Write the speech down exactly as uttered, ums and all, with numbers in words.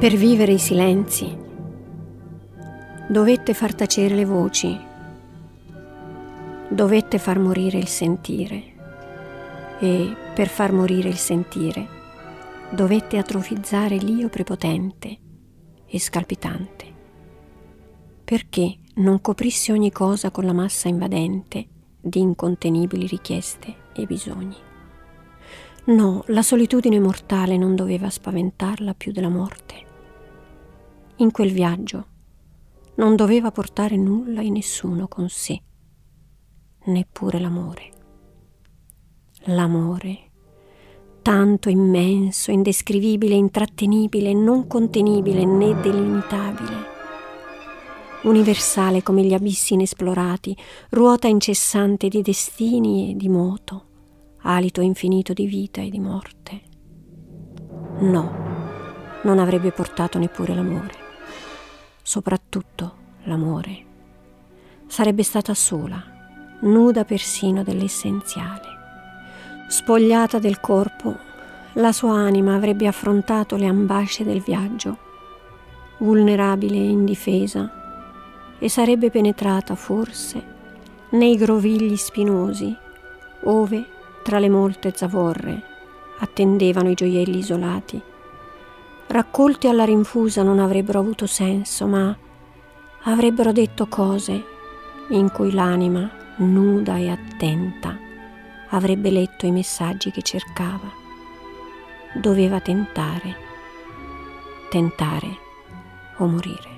Per vivere i silenzi dovette far tacere le voci, dovette far morire il sentire e per far morire il sentire dovette atrofizzare l'io prepotente e scalpitante, perché non coprisse ogni cosa con la massa invadente di incontenibili richieste e bisogni. No, la solitudine mortale non doveva spaventarla più della morte. In quel viaggio non doveva portare nulla e nessuno con sé, neppure l'amore. L'amore, tanto immenso, indescrivibile, intrattenibile, non contenibile né delimitabile, universale come gli abissi inesplorati, ruota incessante di destini e di moto, alito infinito di vita e di morte. No, non avrebbe portato neppure l'amore. Soprattutto l'amore. Sarebbe stata sola, nuda persino dell'essenziale. Spogliata del corpo, la sua anima avrebbe affrontato le ambasce del viaggio, vulnerabile e indifesa, e sarebbe penetrata forse nei grovigli spinosi, ove, tra le molte zavorre, attendevano i gioielli isolati. Raccolti alla rinfusa non avrebbero avuto senso, ma avrebbero detto cose in cui l'anima, nuda e attenta, avrebbe letto i messaggi che cercava. Doveva tentare, tentare o morire.